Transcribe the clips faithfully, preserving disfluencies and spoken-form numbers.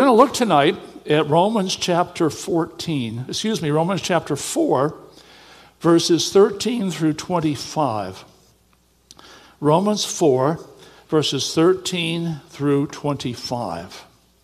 going to look tonight at Romans chapter fourteen, excuse me, Romans chapter four, verses thirteen through twenty-five. Romans four, verses thirteen through twenty-five.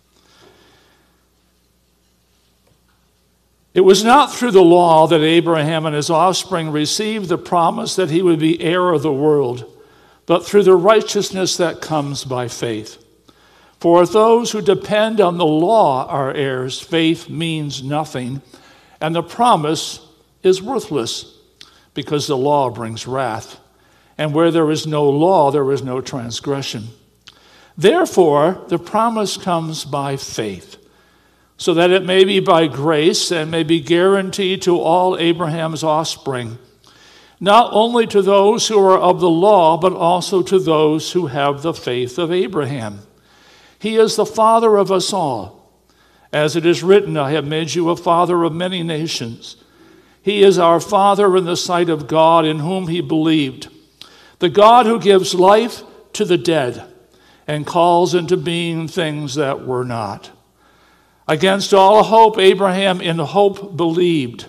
It was not through the law that Abraham and his offspring received the promise that he would be heir of the world, but through the righteousness that comes by faith. For if those who depend on the law are heirs, faith means nothing, and the promise is worthless, because the law brings wrath. And where there is no law, there is no transgression. Therefore, the promise comes by faith, so that it may be by grace and may be guaranteed to all Abraham's offspring, not only to those who are of the law, but also to those who have the faith of Abraham. He is the father of us all. As it is written, I have made you a father of many nations. He is our Father in the sight of God, in whom he believed, the God who gives life to the dead and calls into being things that were not. Against all hope, Abraham in hope believed,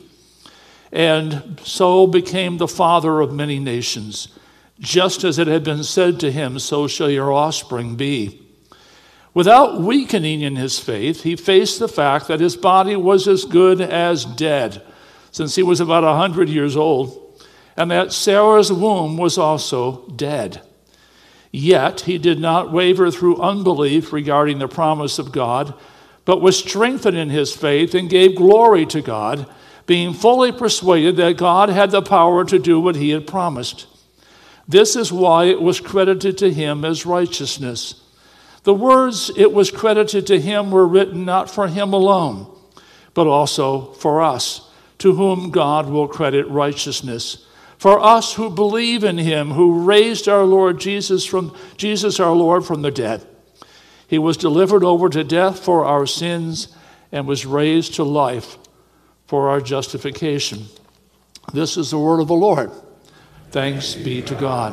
and so became the father of many nations. Just as it had been said to him, so shall your offspring be. Without weakening in his faith, he faced the fact that his body was as good as dead, since he was about a hundred years old, and that Sarah's womb was also dead. Yet he did not waver through unbelief regarding the promise of God, but was strengthened in his faith and gave glory to God, being fully persuaded that God had the power to do what he had promised. This is why it was credited to him as righteousness. The words "it was credited to him" were written not for him alone, but also for us, to whom God will credit righteousness. For us who believe in him, who raised our Lord Jesus from Jesus our Lord from the dead. He was delivered over to death for our sins and was raised to life for our justification. This is the word of the Lord. Thanks be to God.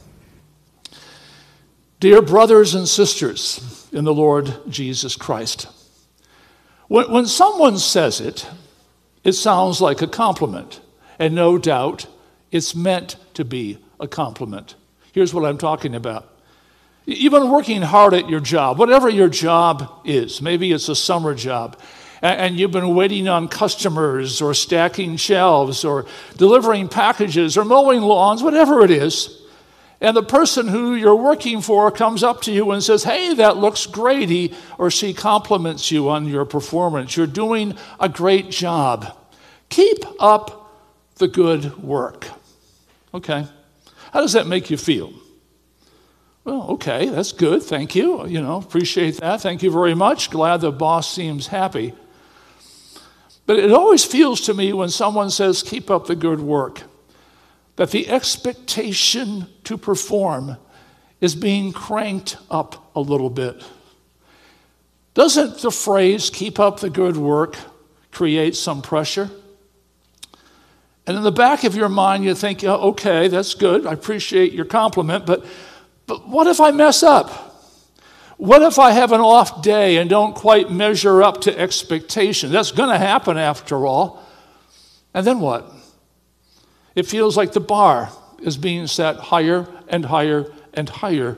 Dear brothers and sisters in the Lord Jesus Christ, when, when someone says it, it sounds like a compliment, and no doubt it's meant to be a compliment. Here's what I'm talking about. You've been working hard at your job, whatever your job is. Maybe it's a summer job, and you've been waiting on customers or stacking shelves or delivering packages or mowing lawns, whatever it is. And the person who you're working for comes up to you and says, "Hey, that looks great." He or she compliments you on your performance. You're doing a great job. Keep up the good work. Okay. How does that make you feel? Well, okay, that's good. Thank you. You know, appreciate that. Thank you very much. Glad the boss seems happy. But it always feels to me when someone says, "Keep up the good work," that the expectation to perform is being cranked up a little bit. Doesn't the phrase "keep up the good work" create some pressure? And in the back of your mind, you think, "Oh, okay, that's good. I appreciate your compliment, but, but what if I mess up? What if I have an off day and don't quite measure up to expectation? That's going to happen after all. And then what? It feels like the bar is being set higher and higher and higher.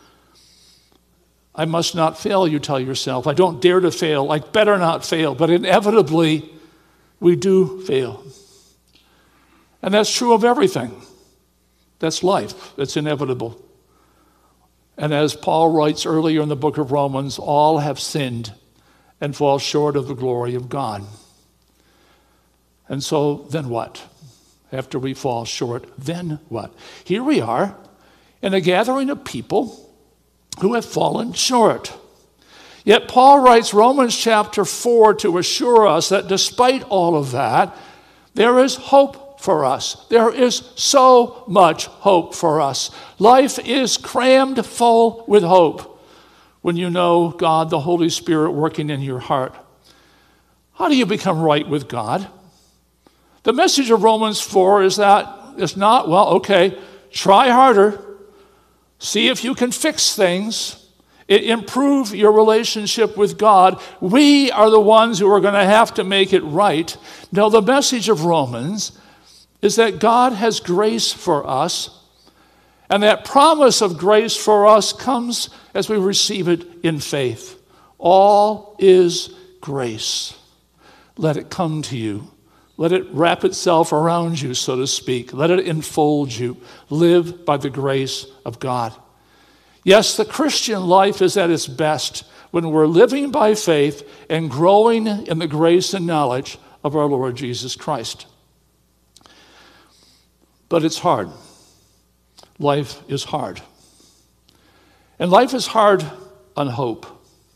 I must not fail, you tell yourself. I don't dare to fail. I better not fail. But inevitably, we do fail. And that's true of everything. That's life. That's inevitable. And as Paul writes earlier in the book of Romans, all have sinned and fall short of the glory of God. And so then what? After we fall short, then what? Here we are in a gathering of people who have fallen short. Yet Paul writes Romans chapter four to assure us that despite all of that, there is hope for us. There is so much hope for us. Life is crammed full with hope when you know God, the Holy Spirit, working in your heart. How do you become right with God? The message of Romans four is that it's not, well, okay, try harder. See if you can fix things. improve your relationship with God. We are the ones who are going to have to make it right. No, the message of Romans is that God has grace for us, and that promise of grace for us comes as we receive it in faith. All is grace. Let it come to you. Let it wrap itself around you, so to speak. Let it enfold you. Live by the grace of God. Yes, the Christian life is at its best when we're living by faith and growing in the grace and knowledge of our Lord Jesus Christ. But it's hard. Life is hard. And life is hard on hope.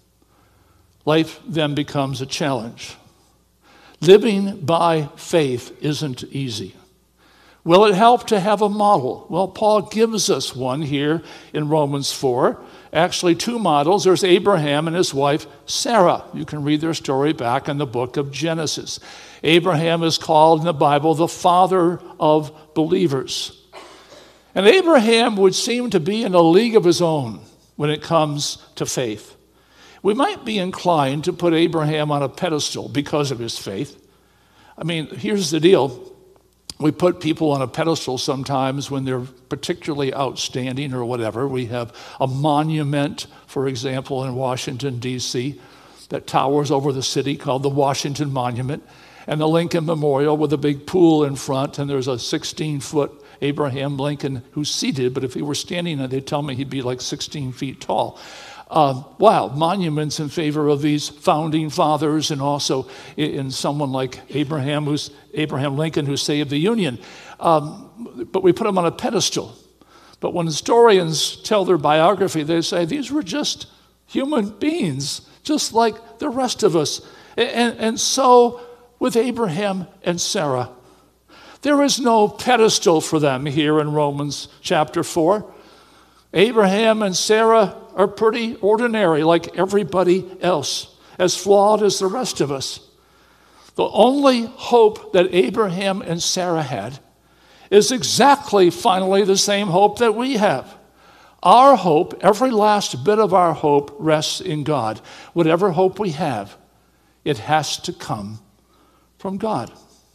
Life then becomes a challenge. Living by faith isn't easy. Will it help to have a model? Well, Paul gives us one here in Romans four. Actually, two models. There's Abraham and his wife, Sarah. You can read their story back in the book of Genesis. Abraham is called in the Bible the father of believers. And Abraham would seem to be in a league of his own when it comes to faith. We might be inclined to put Abraham on a pedestal because of his faith. I mean, here's the deal. We put people on a pedestal sometimes when they're particularly outstanding or whatever. We have a monument, for example, in Washington, D C, that towers over the city called the Washington Monument, and the Lincoln Memorial with a big pool in front, and there's a sixteen-foot Abraham Lincoln who's seated, but if he were standing, they tell me he'd be like sixteen feet tall. Um, wow, monuments in favor of these founding fathers, and also in, in someone like Abraham, who's Abraham Lincoln, who saved the Union. Um, but we put him on a pedestal. But when historians tell their biography, they say these were just human beings, just like the rest of us. And, and so with Abraham and Sarah, there is no pedestal for them here in Romans chapter four. Abraham and Sarah are pretty ordinary, like everybody else, as flawed as the rest of us. The only hope that Abraham and Sarah had is exactly, finally, the same hope that we have. Our hope, every last bit of our hope, rests in God. Whatever hope we have, it has to come from God.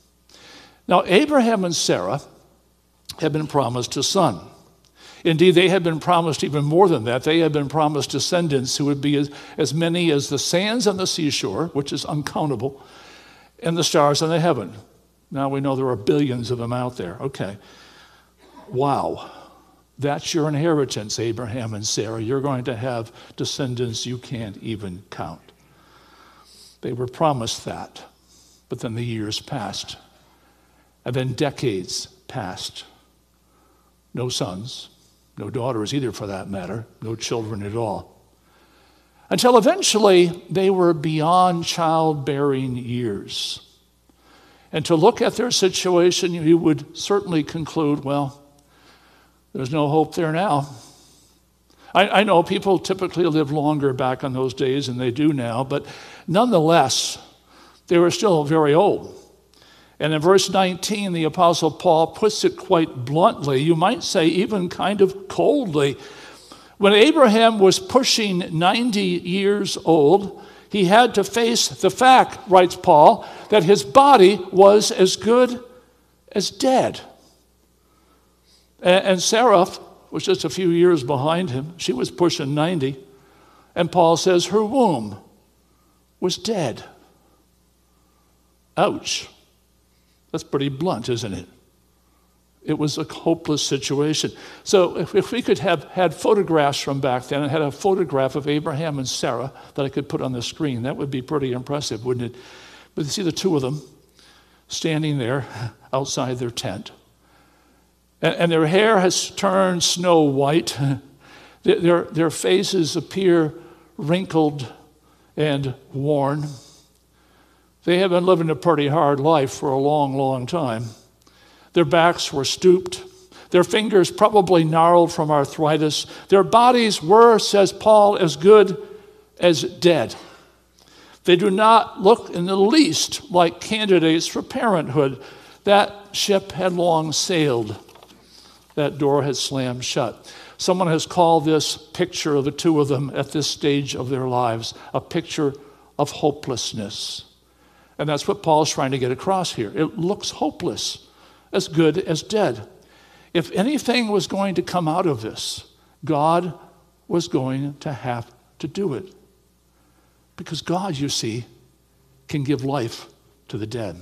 Now, Abraham and Sarah have been promised a son. Indeed, they had been promised even more than that. They had been promised descendants who would be as, as many as the sands on the seashore, which is uncountable, and the stars in the heaven. Now we know there are billions of them out there. Okay. Wow. That's your inheritance, Abraham and Sarah. You're going to have descendants you can't even count. They were promised that, but then the years passed, and then decades passed. No sons. No daughters either, for that matter, no children at all. Until eventually they were beyond childbearing years. And to look at their situation, you would certainly conclude, well, there's no hope there now. I, I know people typically live longer back in those days than they do now, but nonetheless, they were still very old. And in verse nineteen, the Apostle Paul puts it quite bluntly, you might say even kind of coldly. When Abraham was pushing ninety years old, he had to face the fact, writes Paul, that his body was as good as dead. And Sarah was just a few years behind him. She was pushing ninety. And Paul says her womb was dead. Ouch. That's pretty blunt, isn't it? It was a hopeless situation. So if, if we could have had photographs from back then and had a photograph of Abraham and Sarah that I could put on the screen, that would be pretty impressive, wouldn't it? But you see the two of them standing there outside their tent. And, and their hair has turned snow white. their, their faces appear wrinkled and worn. They have been living a pretty hard life for a long, long time. Their backs were stooped. Their fingers probably gnarled from arthritis. Their bodies were, says Paul, as good as dead. They do not look in the least like candidates for parenthood. That ship had long sailed. That door had slammed shut. Someone has called this picture of the two of them at this stage of their lives a picture of hopelessness. And that's what Paul's trying to get across here. It looks hopeless, as good as dead. If anything was going to come out of this, God was going to have to do it. Because God, you see, can give life to the dead.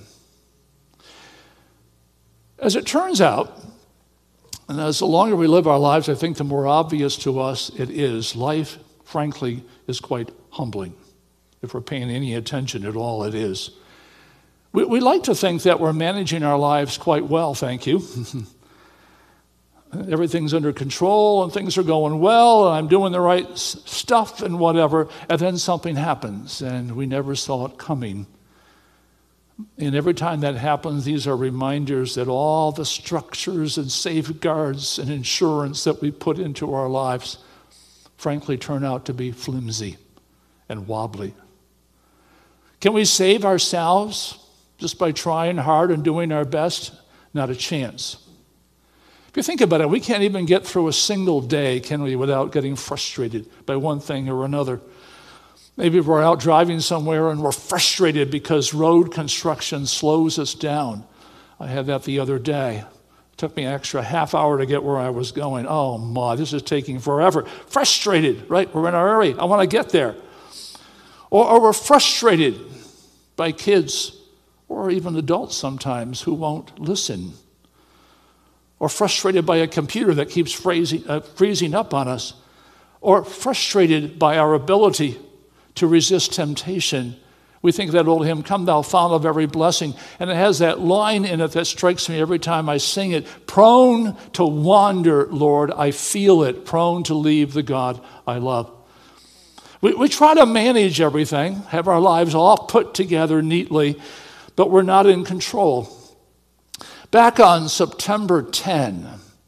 As it turns out, and as the longer we live our lives, I think the more obvious to us it is. Life, frankly, is quite humbling. If we're paying any attention at all, it is. We, we like to think that we're managing our lives quite well, thank you. Everything's under control and things are going well and I'm doing the right s- stuff and whatever, and then something happens and we never saw it coming. And every time that happens, these are reminders that all the structures and safeguards and insurance that we put into our lives, frankly, turn out to be flimsy and wobbly. Can we save ourselves just by trying hard and doing our best? Not a chance. If you think about it, we can't even get through a single day, can we, without getting frustrated by one thing or another. Maybe we're out driving somewhere and we're frustrated because road construction slows us down. I had that the other day. It took me an extra half hour to get where I was going. Oh, my, this is taking forever. Frustrated, right? We're in a hurry. I want to get there. Or, or we're frustrated by kids or even adults sometimes who won't listen. Or frustrated by a computer that keeps freezing, uh, freezing up on us. Or frustrated by our ability to resist temptation. We think of that old hymn, "Come thou fount of every blessing," and it has that line in it that strikes me every time I sing it. Prone to wander, Lord, I feel it, prone to leave the God I love. We, we try to manage everything, have our lives all put together neatly, but we're not in control. Back on September tenth,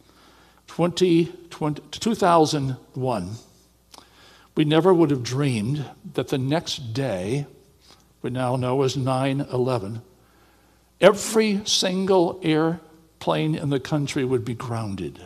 two thousand one, we never would have dreamed that the next day, we now know as nine eleven, every single airplane in the country would be grounded.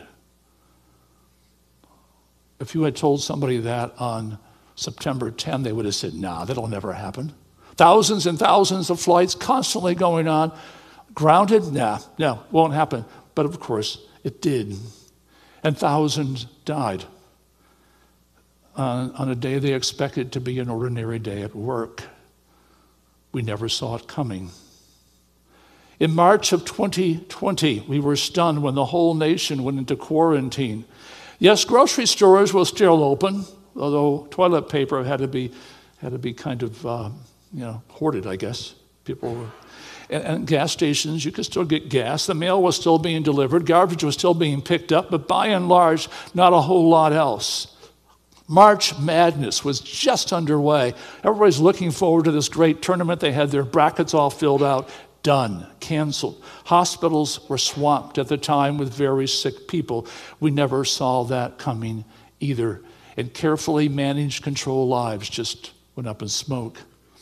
If you had told somebody that on September tenth, they would have said, nah, that'll never happen. Thousands and thousands of flights constantly going on. Grounded? Nah, no, won't happen. But of course, it did. And thousands died. On, on a day they expected to be an ordinary day at work. We never saw it coming. In March of twenty twenty, we were stunned when the whole nation went into quarantine. Yes, grocery stores were still open, although toilet paper had to be had to be kind of uh, you know hoarded, I guess. People were, and, and gas stations, you could still get gas. The mail was still being delivered. Garbage was still being picked up, but by and large, not a whole lot else. March Madness was just underway. Everybody's looking forward to this great tournament. They had their brackets all filled out. Done. Canceled. Hospitals were swamped at the time with very sick people. We never saw that coming either. And carefully managed, controlled lives just went up in smoke.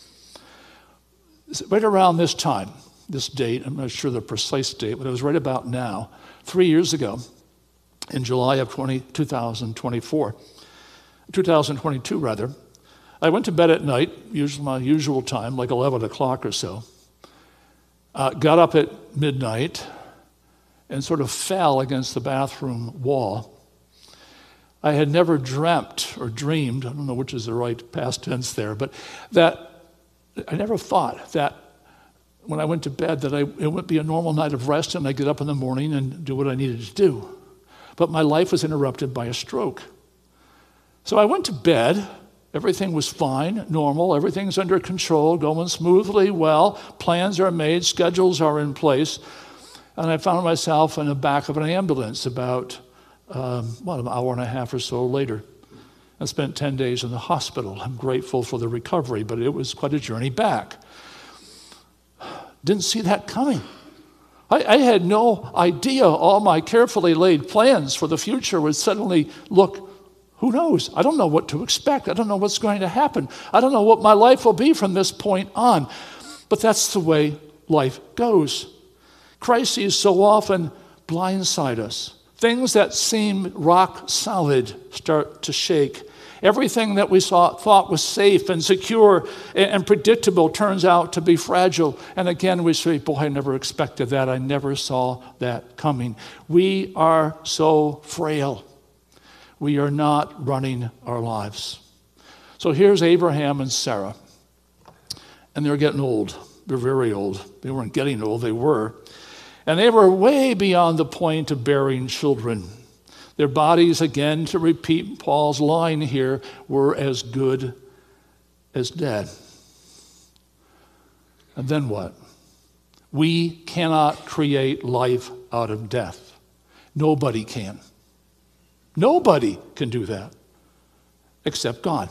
Right around this time, this date, I'm not sure the precise date, but it was right about now, three years ago, in July of two thousand twenty-four, two thousand twenty-two rather, I went to bed at night, usually my usual time, like eleven o'clock or so. Uh, got up at midnight and sort of fell against the bathroom wall. I had never dreamt or dreamed, I don't know which is the right past tense there, but that I never thought that when I went to bed that I, it would be a normal night of rest and I'd get up in the morning and do what I needed to do. But my life was interrupted by a stroke. So I went to bed. Everything was fine, normal. Everything's under control, going smoothly, well. Plans are made, schedules are in place. And I found myself in the back of an ambulance about, um, what, an hour and a half or so later. I spent ten days in the hospital. I'm grateful for the recovery, but it was quite a journey back. Didn't see that coming. I, I had no idea all my carefully laid plans for the future would suddenly look, who knows? I don't know what to expect. I don't know what's going to happen. I don't know what my life will be from this point on. But that's the way life goes. Crises so often blindside us, Things that seem rock solid start to shake. Everything that we saw, thought was safe and secure and, and predictable turns out to be fragile. And again, we say, boy, I never expected that. I never saw that coming. We are so frail. We are not running our lives. So here's Abraham and Sarah. And they're getting old. They're very old. They weren't getting old, they were. And they were way beyond the point of bearing children. Their bodies, again, to repeat Paul's line here, were as good as dead. And then what? We cannot create life out of death. Nobody can. Nobody can do that except God.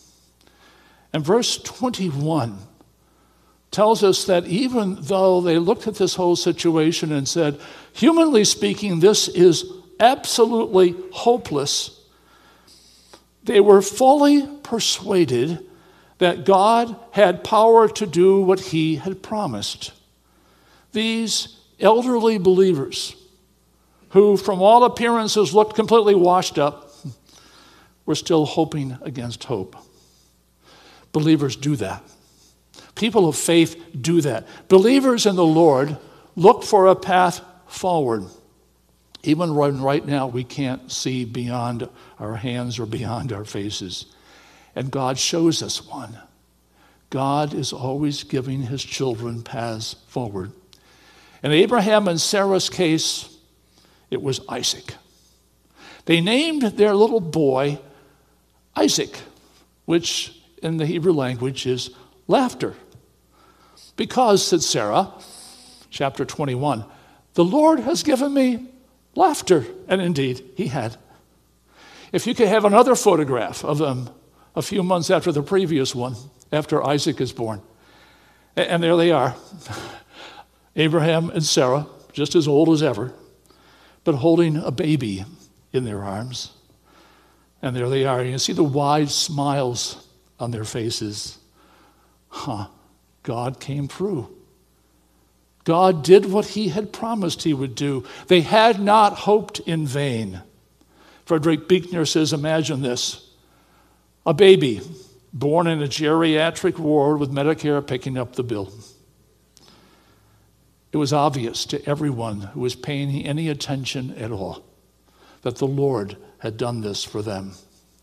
And verse twenty-one tells us that even though they looked at this whole situation and said, humanly speaking, this is absolutely hopeless, they were fully persuaded that God had power to do what he had promised. These elderly believers, who from all appearances looked completely washed up, were still hoping against hope. Believers do that. People of faith do that. Believers in the Lord look for a path forward. Even when right now we can't see beyond our hands or beyond our faces. And God shows us one. God is always giving his children paths forward. In Abraham and Sarah's case, it was Isaac. They named their little boy Isaac, which in the Hebrew language is laughter. Because, said Sarah, chapter twenty-one, the Lord has given me laughter. And indeed, he had. If you could have another photograph of them a few months after the previous one, after Isaac is born. And there they are, Abraham and Sarah, just as old as ever, but holding a baby in their arms. And there they are. You see the wide smiles on their faces. Huh, God came through. God did what he had promised he would do. They had not hoped in vain. Frederick Buechner says, imagine this. A baby born in a geriatric ward with Medicare picking up the bill. It was obvious to everyone who was paying any attention at all that the Lord had done this for them.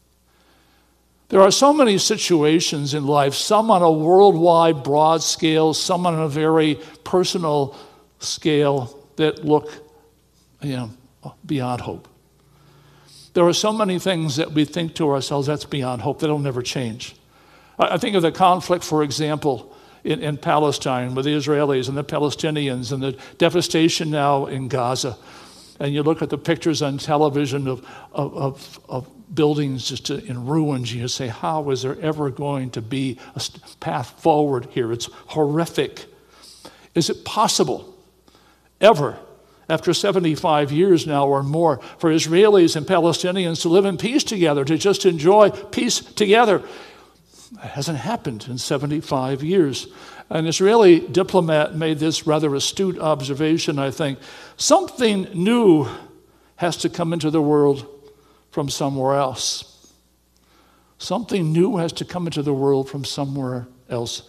There are so many situations in life, some on a worldwide broad scale, some on a very personal scale that look, you know, beyond hope. There are so many things that we think to ourselves, that's beyond hope, that'll never change. I think of the conflict, for example, in, in Palestine with the Israelis and the Palestinians and the devastation now in Gaza. And you look at the pictures on television of, of, of, of buildings just in ruins, and you say, how is there ever going to be a path forward here? It's horrific. Is it possible, ever, after seventy-five years now or more, for Israelis and Palestinians to live in peace together, to just enjoy peace together? It hasn't happened in seventy-five years. An Israeli diplomat made this rather astute observation, I think. Something new has to come into the world from somewhere else. Something new has to come into the world from somewhere else.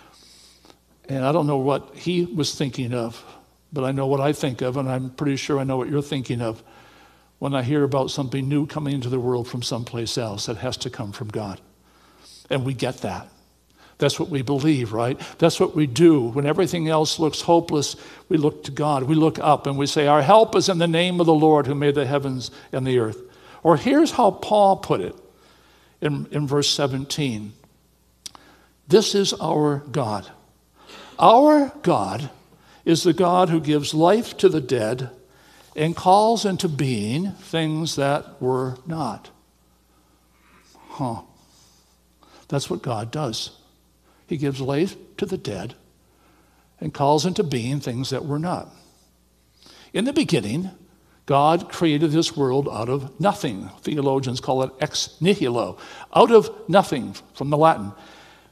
And I don't know what he was thinking of, but I know what I think of, and I'm pretty sure I know what you're thinking of when I hear about something new coming into the world from someplace else that has to come from God. And we get that. That's what we believe, right? That's what we do. When everything else looks hopeless, we look to God. We look up and we say, our help is in the name of the Lord who made the heavens and the earth. Or here's how Paul put it in, in verse seventeen. This is our God. Our God is the God who gives life to the dead and calls into being things that were not. Huh. That's what God does. He gives life to the dead and calls into being things that were not. In the beginning, God created this world out of nothing. Theologians call it ex nihilo, out of nothing, from the Latin.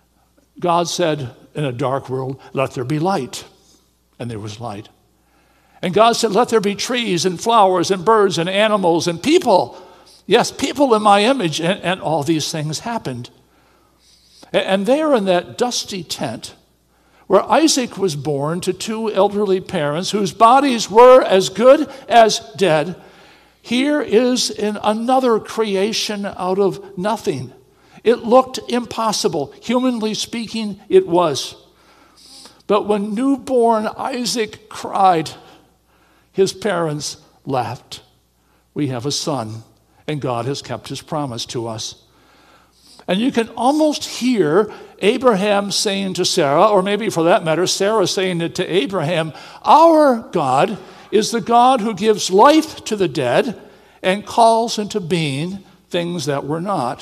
God said in a dark world, let there be light. And there was light. And God said, let there be trees and flowers and birds and animals and people. Yes, people in my image. And, and all these things happened. And, and there in that dusty tent, where Isaac was born to two elderly parents whose bodies were as good as dead, here is in another creation out of nothing. It looked impossible. Humanly speaking, it was. But when newborn Isaac cried, his parents laughed. We have a son, and God has kept his promise to us. And you can almost hear Abraham saying to Sarah, or maybe for that matter, Sarah saying it to Abraham, our God is the God who gives life to the dead and calls into being things that were not.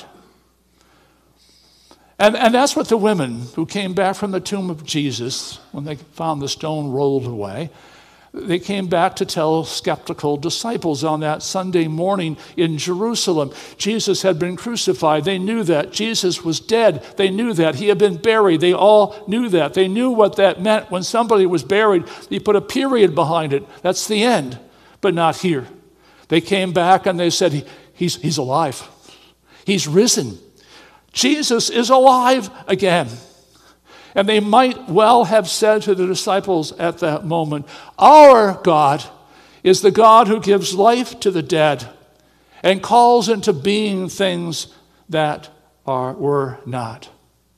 And, and that's what the women who came back from the tomb of Jesus, when they found the stone rolled away, they came back to tell skeptical disciples on that Sunday morning in Jerusalem. Jesus had been crucified. They knew that. Jesus was dead. They knew that. He had been buried. They all knew that. They knew what that meant. When somebody was buried, you put a period behind it. That's the end, but not here. They came back and they said, he, he's, he's alive. He's risen. Jesus is alive again. And they might well have said to the disciples at that moment, our God is the God who gives life to the dead and calls into being things that are were not.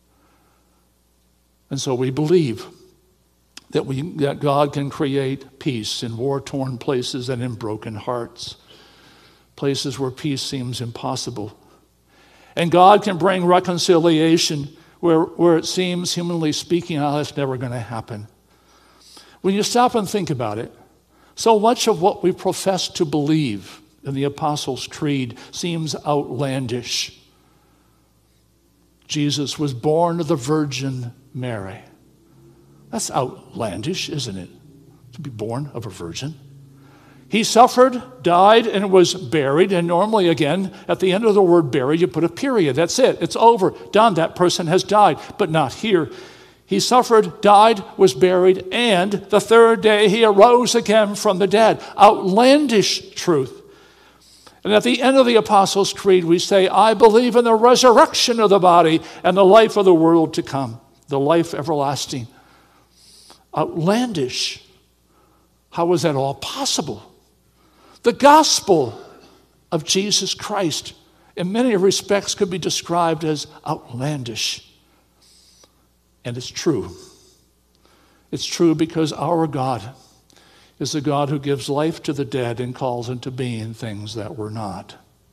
And so we believe that, we, that God can create peace in war-torn places and in broken hearts, places where peace seems impossible. And God can bring reconciliation Where, where it seems, humanly speaking, oh, that's never going to happen. When you stop and think about it, so much of what we profess to believe in the Apostles' Creed seems outlandish. Jesus was born of the Virgin Mary. That's outlandish, isn't it? To be born of a virgin. He suffered, died, and was buried. And normally, again, at the end of the word buried, you put a period. That's it. It's over. Done. That person has died. But not here. He suffered, died, was buried, and the third day he arose again from the dead. Outlandish truth. And at the end of the Apostles' Creed, we say, I believe in the resurrection of the body and the life of the world to come, the life everlasting. Outlandish. How is that all possible? The gospel of Jesus Christ, in many respects, could be described as outlandish. And it's true. It's true because our God is the God who gives life to the dead and calls into being things that were not.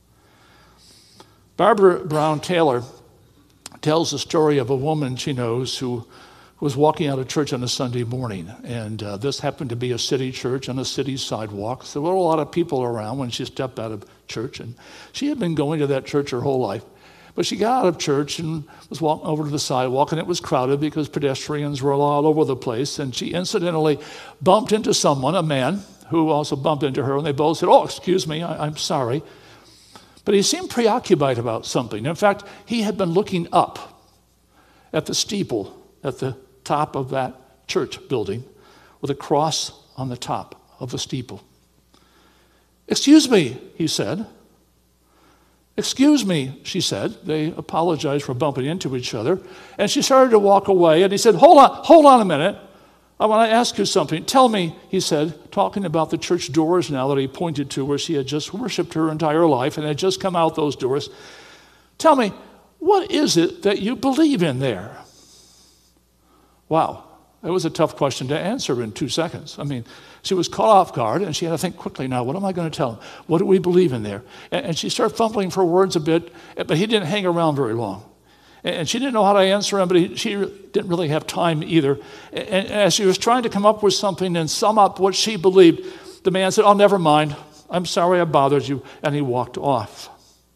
Barbara Brown Taylor tells the story of a woman she knows who was walking out of church on a Sunday morning, and uh, this happened to be a city church on a city sidewalk. So there were a lot of people around when she stepped out of church, and she had been going to that church her whole life. But she got out of church and was walking over to the sidewalk, and it was crowded because pedestrians were all over the place, and she incidentally bumped into someone, a man, who also bumped into her, and they both said, oh, excuse me, I- I'm sorry. But he seemed preoccupied about something. In fact, he had been looking up at the steeple at the top of that church building with a cross on the top of the steeple. Excuse me, he said. Excuse me, she said. They apologized for bumping into each other. And she started to walk away, and he said, hold on, hold on a minute. I want to ask you something. Tell me, he said, talking about the church doors now that he pointed to where she had just worshiped her entire life and had just come out those doors. Tell me, what is it that you believe in there? Wow, that was a tough question to answer in two seconds. I mean, she was caught off guard, and she had to think quickly now, what am I going to tell him? What do we believe in there? And, and she started fumbling for words a bit, but he didn't hang around very long. And, and she didn't know how to answer him, but he, she didn't really have time either. And, and as she was trying to come up with something and sum up what she believed, the man said, oh, never mind. I'm sorry I bothered you. And he walked off.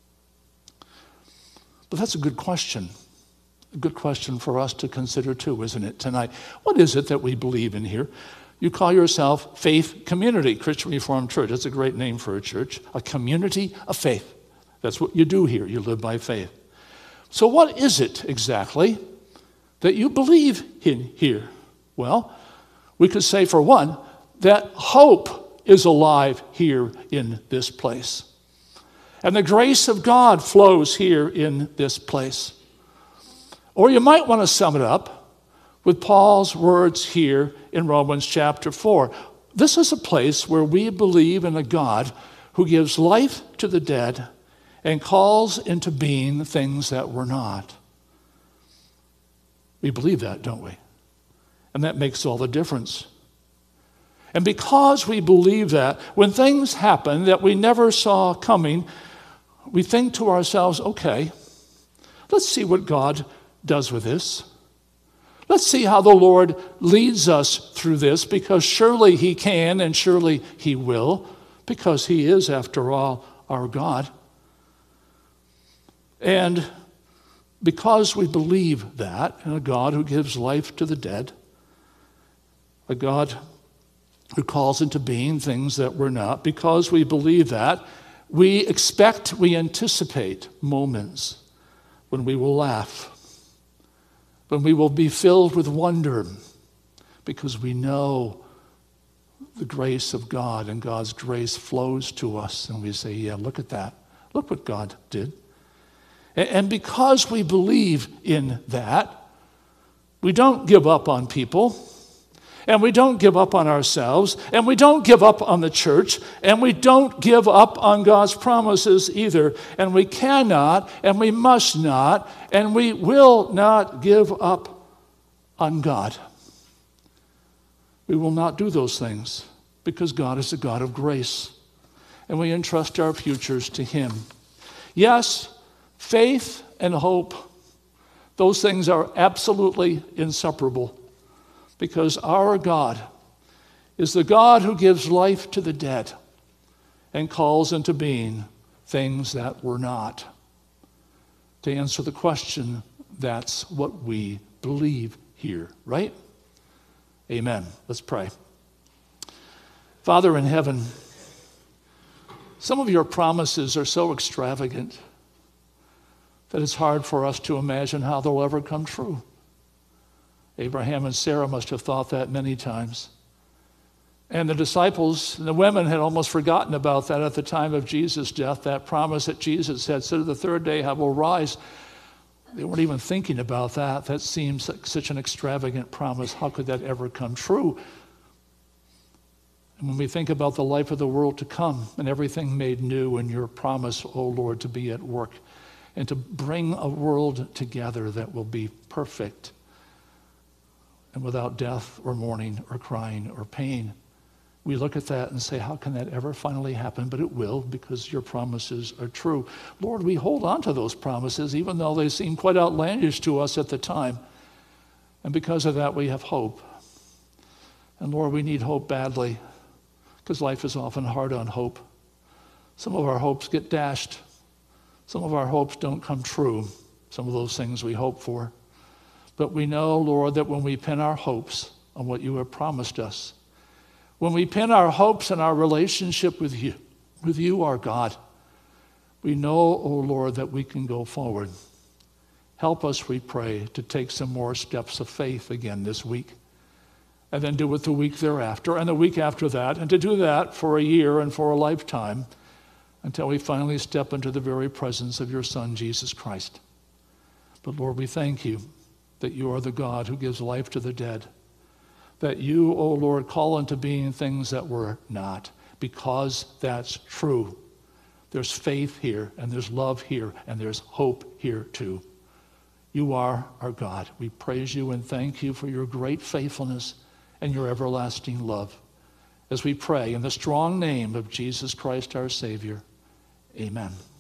But that's a good question. A good question for us to consider too, isn't it, tonight? What is it that we believe in here? You call yourself Faith Community Christian Reformed Church. That's a great name for a church. A community of faith. That's what you do here. You live by faith. So what is it exactly that you believe in here? Well, we could say, for one, that hope is alive here in this place. And the grace of God flows here in this place. Or you might want to sum it up with Paul's words here in Romans chapter four. This is a place where we believe in a God who gives life to the dead and calls into being things that were not. We believe that, don't we? And that makes all the difference. And because we believe that, when things happen that we never saw coming, we think to ourselves, okay, let's see what God does with this. Let's see how the Lord leads us through this, because surely he can and surely he will, because he is, after all, our God. And because we believe that in a God who gives life to the dead, a God who calls into being things that were not, because we believe that, we expect, we anticipate moments when we will laugh, when we will be filled with wonder, because we know the grace of God, and God's grace flows to us, and we say, yeah, look at that. Look what God did. And because we believe in that, we don't give up on people, and we don't give up on ourselves, and we don't give up on the church, and we don't give up on God's promises either. And we cannot, and we must not, and we will not give up on God. We will not do those things because God is a God of grace, and we entrust our futures to him. Yes, faith and hope, those things are absolutely inseparable, because our God is the God who gives life to the dead and calls into being things that were not. To answer the question, that's what we believe here, right? Amen. Let's pray. Father in heaven, some of your promises are so extravagant that it's hard for us to imagine how they'll ever come true. Abraham and Sarah must have thought that many times. And the disciples and the women had almost forgotten about that at the time of Jesus' death, that promise that Jesus had said, the third day I will rise. They weren't even thinking about that. That seems like such an extravagant promise. How could that ever come true? And when we think about the life of the world to come and everything made new and your promise, O Lord, to be at work and to bring a world together that will be perfect and without death or mourning or crying or pain, we look at that and say, how can that ever finally happen? But it will, because your promises are true. Lord, we hold on to those promises, even though they seem quite outlandish to us at the time. And because of that, we have hope. And Lord, we need hope badly, because life is often hard on hope. Some of our hopes get dashed. Some of our hopes don't come true, some of those things we hope for. But we know, Lord, that when we pin our hopes on what you have promised us, when we pin our hopes in our relationship with you, with you, our God, we know, O Lord, that we can go forward. Help us, we pray, to take some more steps of faith again this week, and then do it the week thereafter, and the week after that, and to do that for a year and for a lifetime, until we finally step into the very presence of your Son, Jesus Christ. But Lord, we thank you that you are the God who gives life to the dead, that you, O Lord, call into being things that were not, because that's true. There's faith here, and there's love here, and there's hope here too. You are our God. We praise you and thank you for your great faithfulness and your everlasting love. As we pray in the strong name of Jesus Christ, our Savior, amen.